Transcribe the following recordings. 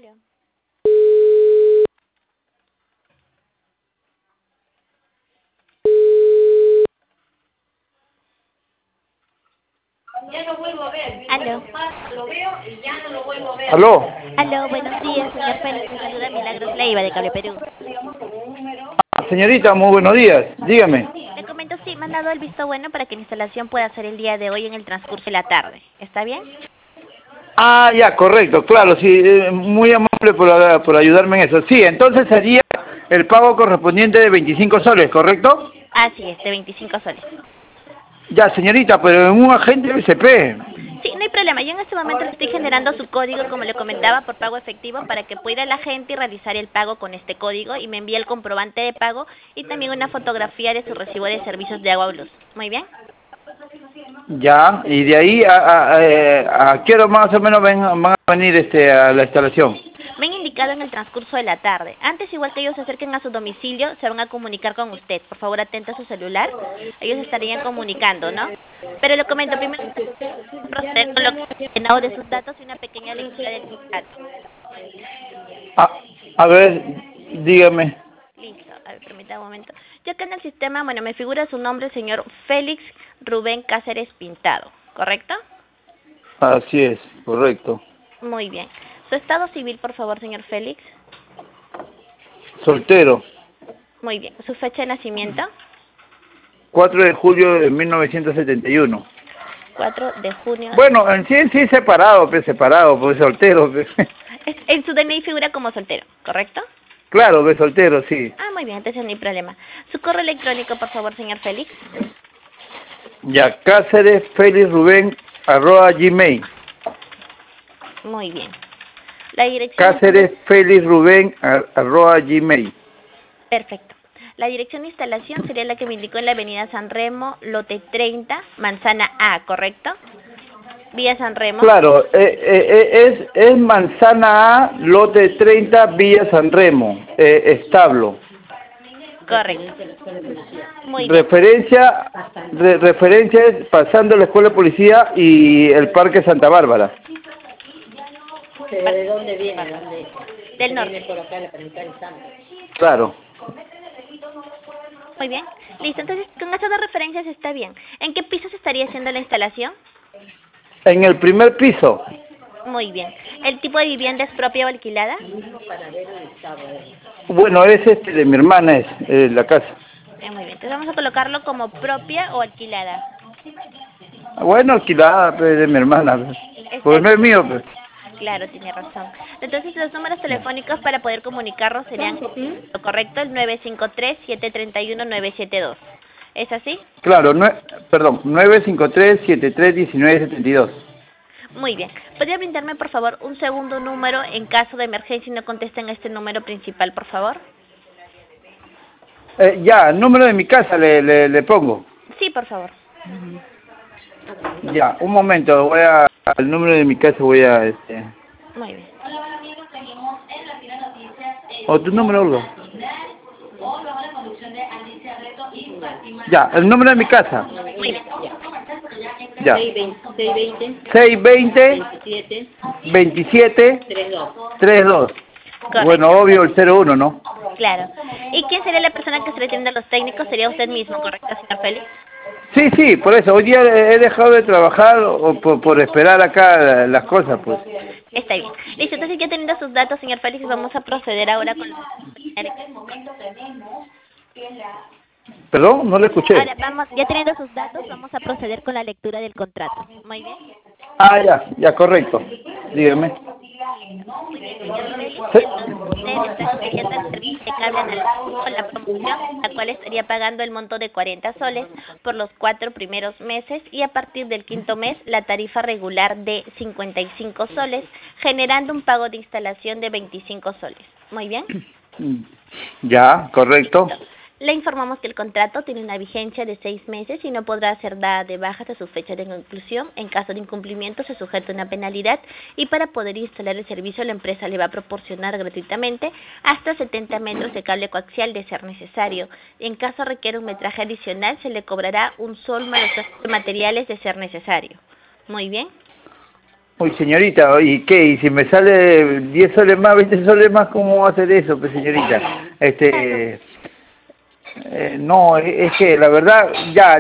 Aló. Ya lo vuelvo a ver. Aló. Lo veo y ya no lo vuelvo a ver. ¿Aló? Aló, buenos días, señor Félix. Le saluda Milagros Leiva de Cable Perú. Señorita, muy buenos días. Dígame. Le comento, sí, me han dado el visto bueno para que la instalación pueda ser el día de hoy en el transcurso de la tarde. ¿Está bien? Ah, ya, correcto, claro, sí, muy amable por ayudarme en eso. Sí, entonces sería el pago correspondiente de 25 soles, ¿correcto? Así es, de 25 soles. Ya, señorita, pero en un agente BCP. Sí, no hay problema. Yo en este momento le estoy generando su código, como le comentaba, por pago efectivo para que pueda ir a la gente y realizar el pago con este código y me envíe el comprobante de pago y también una fotografía de su recibo de servicios de agua o luz. ¿Muy bien? Ya, y de ahí a qué hora más o menos van a venir a la instalación. Me han indicado en el transcurso de la tarde. Antes, igual que ellos se acerquen a su domicilio, se van a comunicar con usted. Por favor, atenta a su celular. Ellos estarían comunicando, ¿no? Pero le comento, primero proceder con lo que llenado de sus datos y una pequeña lectura del contrato. A ver, dígame. Listo, a ver, permítame un momento. Yo acá en el sistema, bueno, me figura su nombre, el señor Félix Rubén Cáceres Pintado, ¿correcto? Así es, correcto. Muy bien. Su estado civil, por favor, señor Félix. Soltero, Muy bien. Su fecha de nacimiento. 4 de julio de 1971. 4 de junio. Bueno, en sí separado, pues soltero. Pues. En su DNI figura como soltero, ¿correcto? Claro, pues soltero, sí. Ah, muy bien, entonces no hay problema. Su correo electrónico, por favor, señor Félix. Ya, Cáceres Félix Rubén @gmail. Muy bien. La dirección. Cáceres Félix Rubén @gmail. Perfecto. La dirección de instalación sería la que me indicó en la avenida San Remo, lote 30, manzana A, ¿correcto? Vía San Remo. Claro, es Manzana A, lote 30, Villa San Remo, establo. Correcto. Muy bien. Referencia es pasando la escuela de policía y el Parque Santa Bárbara. ¿Pero de dónde viene? Del norte. Viene por acá la Penitenciaria del Santo. Claro. Muy bien. Listo, entonces con esas dos referencias está bien. ¿En qué piso se estaría haciendo la instalación? En el primer piso. Muy bien. ¿El tipo de vivienda es propia o alquilada? Bueno, es de mi hermana, es la casa. Muy bien. Entonces vamos a colocarlo como propia o alquilada. Bueno, alquilada pues, de mi hermana, Está pues no es bien. mío. Pues. Claro, tiene razón. Entonces los números telefónicos para poder comunicarnos serían, lo correcto, el 953-731-972. ¿Es así? Claro, 953-731972. Muy bien. ¿Podría brindarme, por favor, un segundo número en caso de emergencia y no contesten a este número principal, por favor? Ya, el número de mi casa le pongo. Sí, por favor. Ya, un momento, al número de mi casa voy a, Muy bien. ¿O tu número, Olga? Ya, el número de mi casa. Muy bien. Ya. 620 27 32. Correcto. Bueno, obvio el 01, ¿no? Claro. ¿Y quién sería la persona que se le atiende a los técnicos? Sería usted mismo, ¿correcto, señor Félix? Sí, por eso. Hoy día he dejado de trabajar por esperar acá las cosas, pues. Está bien. Listo, entonces ya teniendo sus datos, señor Félix, vamos a proceder ahora con... ¿Perdón? No lo escuché. Ahora, ya teniendo sus datos, vamos a proceder con la lectura del contrato. Muy bien. Ya, correcto. Dígame. Muy bien, señor Félix. Sí. Entonces, usted está adquiriendo el servicio de cable analógico con la promoción, la cual estaría pagando el monto de 40 soles por los 4 primeros meses y a partir del quinto mes la tarifa regular de 55 soles, generando un pago de instalación de 25 soles. Muy bien. Ya, correcto. Le informamos que el contrato tiene una vigencia de 6 meses y no podrá ser dada de baja hasta su fecha de conclusión. En caso de incumplimiento se sujeta a una penalidad y para poder instalar el servicio la empresa le va a proporcionar gratuitamente hasta 70 metros de cable coaxial de ser necesario. En caso requiera un metraje adicional se le cobrará un sol más los gastos de materiales de ser necesario. Muy bien. Uy, señorita, ¿y qué? ¿Y si me sale 10 soles más, 20 soles más, cómo va a hacer eso, pues, señorita? No, es que la verdad,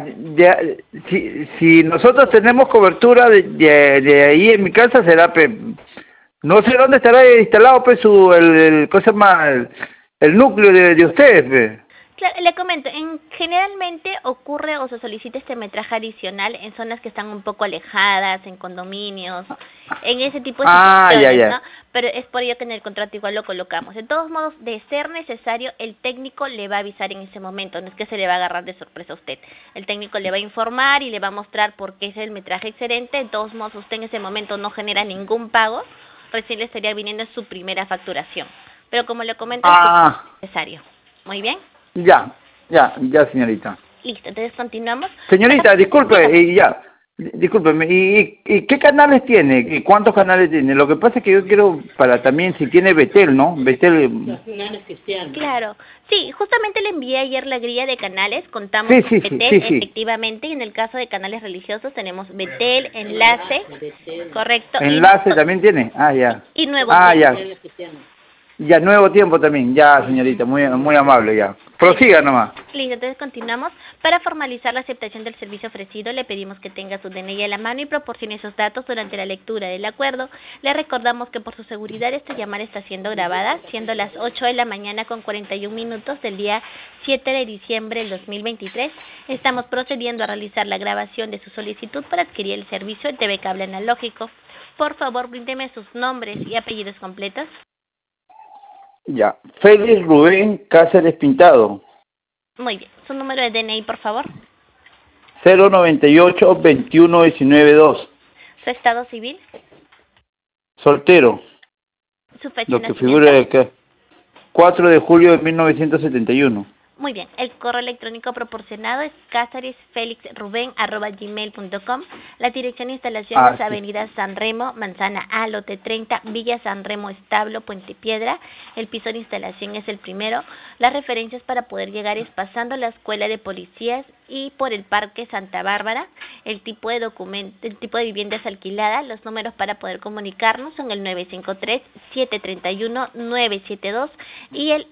si nosotros tenemos cobertura de ahí en mi casa, será, no sé dónde estará instalado, pues, ¿cómo se llama? El núcleo de ustedes, pues. Claro, le comento, generalmente ocurre o se solicita este metraje adicional en zonas que están un poco alejadas, en condominios, en ese tipo de situaciones, ¿no? Pero es por ello que en el contrato igual lo colocamos. De todos modos, de ser necesario, el técnico le va a avisar en ese momento, no es que se le va a agarrar de sorpresa a usted. El técnico le va a informar y le va a mostrar por qué es el metraje excedente. De todos modos, usted en ese momento no genera ningún pago, recién le estaría viniendo en su primera facturación. Pero como le comento, es necesario. Muy bien. Ya, señorita. Listo, entonces continuamos. Señorita, discúlpeme, ¿y qué canales tiene? ¿Y cuántos canales tiene? Lo que pasa es que yo quiero, para también, si tiene Betel, ¿no? Betel. Claro, sí, justamente le envié ayer la grilla de canales, contamos con Betel, efectivamente, y en el caso de canales religiosos tenemos Betel, Enlace, correcto. ¿Enlace también tiene? Ya. Y Nuevo Tiempo. Ya, Nuevo Tiempo también, ya, señorita, muy amable, ya. Prosiga nomás. Listo, entonces continuamos. Para formalizar la aceptación del servicio ofrecido, le pedimos que tenga su DNI a la mano y proporcione esos datos durante la lectura del acuerdo. Le recordamos que por su seguridad esta llamada está siendo grabada, siendo las 8 de la mañana con 41 minutos del día 7 de diciembre del 2023. Estamos procediendo a realizar la grabación de su solicitud para adquirir el servicio de TV Cable Analógico. Por favor, bríndeme sus nombres y apellidos completos. Ya, Félix Rubén Cáceres Pintado. Muy bien, su número de DNI, por favor. 098-21-19-2. Su estado civil. Soltero. Su fecha Lo de que nacimiento. figura acá. 4 de julio de 1971. Muy bien, el correo electrónico proporcionado es caceresfelixruben@gmail.com. La dirección de instalación es Avenida San Remo, Manzana A, Lote 30, Villa San Remo, Establo, Puente Piedra. El piso de instalación es el primero. Las referencias para poder llegar es pasando la Escuela de Policías y por el Parque Santa Bárbara. El tipo de vivienda es alquilada. Los números para poder comunicarnos son el 953-731-972 y el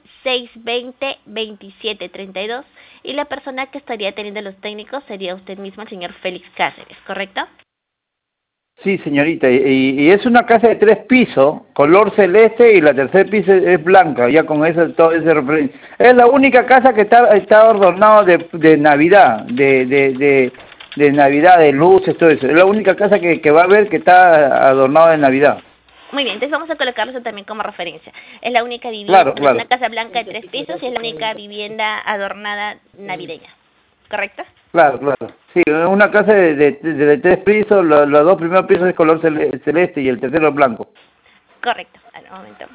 620-2732, y la persona que estaría teniendo los técnicos sería usted mismo, el señor Félix Cáceres, ¿correcto? Sí, señorita, y es una casa de 3 pisos, color celeste, y la tercer piso es blanca, ya con eso, todo ese referencia. Es la única casa que está adornado de Navidad, de Navidad, de luces, todo eso. Es la única casa que va a ver que está adornado de Navidad. Muy bien, entonces vamos a colocarlo eso también como referencia. Es la única vivienda, es una casa blanca de 3 pisos y es la única vivienda adornada navideña, ¿correcto? Claro. Sí, una casa de 3 pisos, los 2 primeros pisos es color celeste y el tercero es blanco. Correcto, un momento.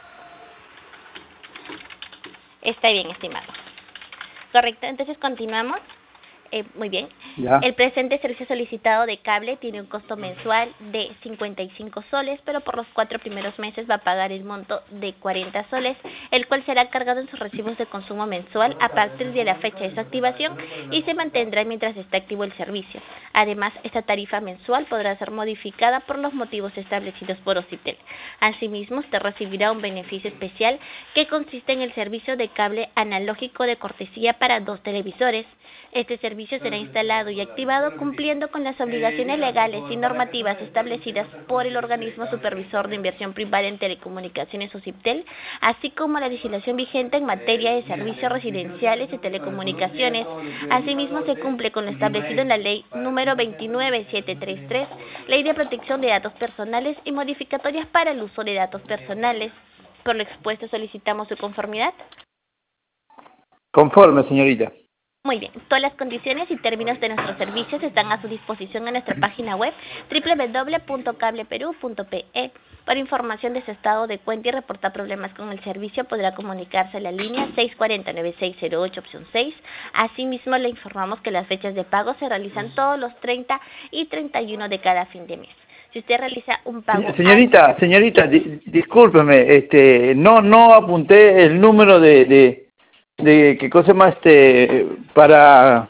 Está bien, estimado. Correcto, entonces continuamos. Muy bien. Ya. El presente servicio solicitado de cable tiene un costo mensual de 55 soles, pero por los 4 primeros meses va a pagar el monto de 40 soles, el cual será cargado en sus recibos de consumo mensual a partir de la fecha de su activación y se mantendrá mientras esté activo el servicio. Además, esta tarifa mensual podrá ser modificada por los motivos establecidos por Ocitel. Asimismo, usted recibirá un beneficio especial que consiste en el servicio de cable analógico de cortesía para 2 televisores. Este servicio será instalado y activado cumpliendo con las obligaciones legales y normativas establecidas por el organismo supervisor de inversión privada en telecomunicaciones Ocitel, así como la legislación vigente en materia de servicios residenciales y telecomunicaciones. Asimismo, se cumple con lo establecido en la ley número 29733, Ley de Protección de Datos Personales y modificatorias para el uso de datos personales. Por lo expuesto, solicitamos su conformidad. Conforme, señorita. Muy bien, todas las condiciones y términos de nuestros servicios están a su disposición en nuestra página web www.cableperú.pe. Para información de su estado de cuenta y reportar problemas con el servicio, podrá comunicarse a la línea 640-9608, opción 6. Asimismo, le informamos que las fechas de pago se realizan todos los 30 y 31 de cada fin de mes. Si usted realiza un pago... Señorita, discúlpeme, no apunté el número de qué cosa más para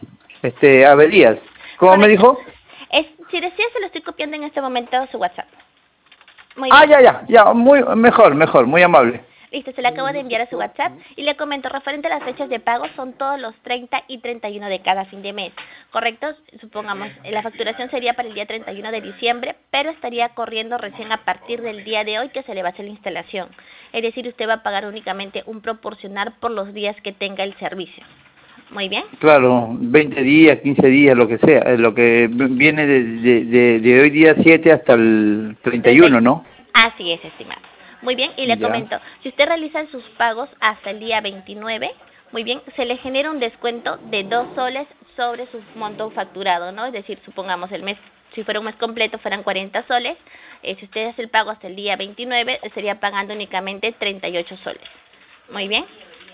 averías. ¿Cómo me dijo? Si desea, se lo estoy copiando en este momento a su WhatsApp. Muy Ah, bien. ya, mejor, muy amable. Listo, se le acabo de enviar a su WhatsApp y le comento, referente a las fechas de pago, son todos los 30 y 31 de cada fin de mes, ¿correcto? Supongamos, la facturación sería para el día 31 de diciembre, pero estaría corriendo recién a partir del día de hoy que se le va a hacer la instalación. Es decir, usted va a pagar únicamente un proporcional por los días que tenga el servicio. Muy bien. Claro, 20 días, 15 días, lo que sea, lo que viene de hoy día 7 hasta el 31, ¿no? Así es, estimado. Muy bien, y le Ya. comento, si usted realiza sus pagos hasta el día 29, muy bien, se le genera un descuento de 2 soles sobre su monto facturado, ¿no? Es decir, supongamos el mes, si fuera un mes completo, fueran 40 soles, si usted hace el pago hasta el día 29, estaría pagando únicamente 38 soles. Muy bien.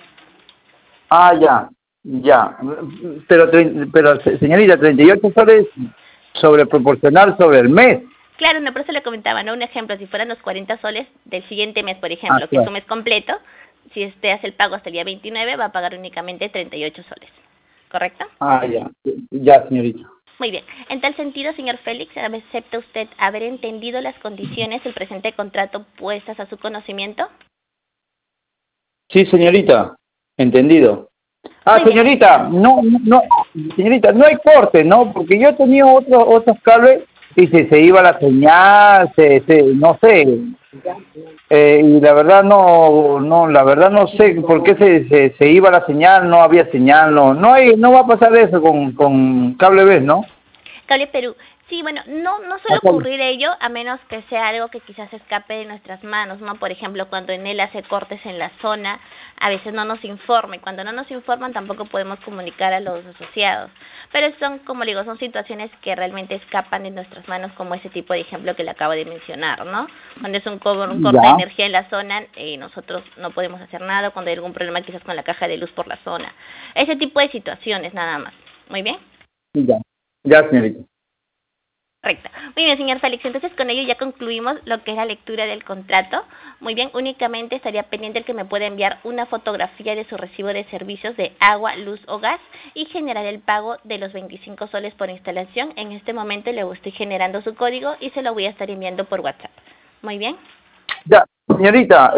Ah, ya. Pero, señorita, 38 soles sobre proporcional sobre el mes. Claro, no, por eso le comentaba, ¿no? Un ejemplo, si fueran los 40 soles del siguiente mes, por ejemplo, que es Claro. un mes completo, si usted hace el pago hasta el día 29, va a pagar únicamente 38 soles. ¿Correcto? Ah, ya, señorita. Muy bien. En tal sentido, señor Félix, ¿acepta usted haber entendido las condiciones del presente contrato puestas a su conocimiento? Sí, señorita, entendido. Ah, Muy bien. señorita, señorita, no hay corte, ¿no? Porque yo tenía otros cables y se iba la señal, no sé, y la verdad no sé por qué se iba la señal, no había señal, no va a pasar eso con Cable B, ¿no? Cable Perú. Sí, bueno, no suele ocurrir ello a menos que sea algo que quizás escape de nuestras manos, ¿no? Por ejemplo, cuando en él hace cortes en la zona, a veces no nos informa y cuando no nos informan tampoco podemos comunicar a los asociados. Pero son, como digo, son situaciones que realmente escapan de nuestras manos, como ese tipo de ejemplo que le acabo de mencionar, ¿no? Cuando es un corte de energía en la zona, nosotros no podemos hacer nada, cuando hay algún problema quizás con la caja de luz por la zona. Ese tipo de situaciones nada más. ¿Muy bien? Ya, señorita. Correcto. Muy bien, señor Félix. Entonces, con ello ya concluimos lo que es la lectura del contrato. Muy bien, únicamente estaría pendiente el que me pueda enviar una fotografía de su recibo de servicios de agua, luz o gas y generar el pago de los 25 soles por instalación. En este momento le estoy generando su código y se lo voy a estar enviando por WhatsApp. Muy bien. Ya, señorita,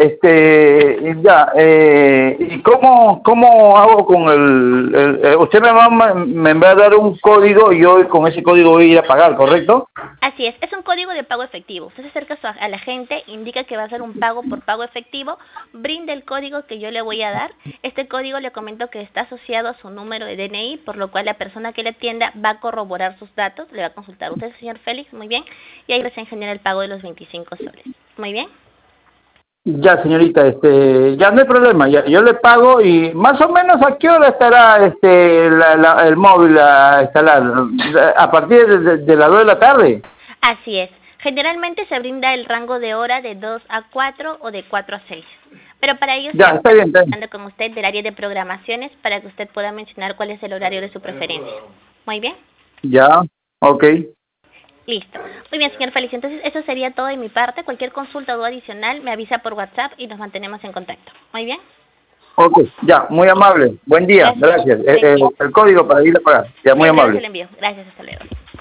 ¿y cómo hago con usted me va a dar un código y yo con ese código voy a ir a pagar, ¿correcto? Así es un código de pago efectivo. Usted se acerca a la gente, indica que va a hacer un pago por pago efectivo, brinda el código que yo le voy a dar. Este código le comento que está asociado a su número de DNI, por lo cual la persona que le atienda va a corroborar sus datos, le va a consultar usted, señor Félix, muy bien, y ahí recién genera el pago de los 25 soles. Muy bien. Ya, señorita, ya no hay problema, yo le pago y más o menos a qué hora estará el móvil a instalar, a partir de las 2 de la tarde. Así es. Generalmente se brinda el rango de hora de 2 a 4 o de 4 a 6. Pero para ello Ya, está bien. hablando con usted del área de programaciones para que usted pueda mencionar cuál es el horario de su preferencia. Muy bien. Ya, ok. Listo. Muy bien, señor Félix. Entonces, eso sería todo de mi parte. Cualquier consulta o duda adicional me avisa por WhatsApp y nos mantenemos en contacto. Muy bien. Ok, ya, muy amable. Buen día, gracias. El código para ir a pagar. Ya, muy Siempre se amable. lo envío. Gracias, hasta luego.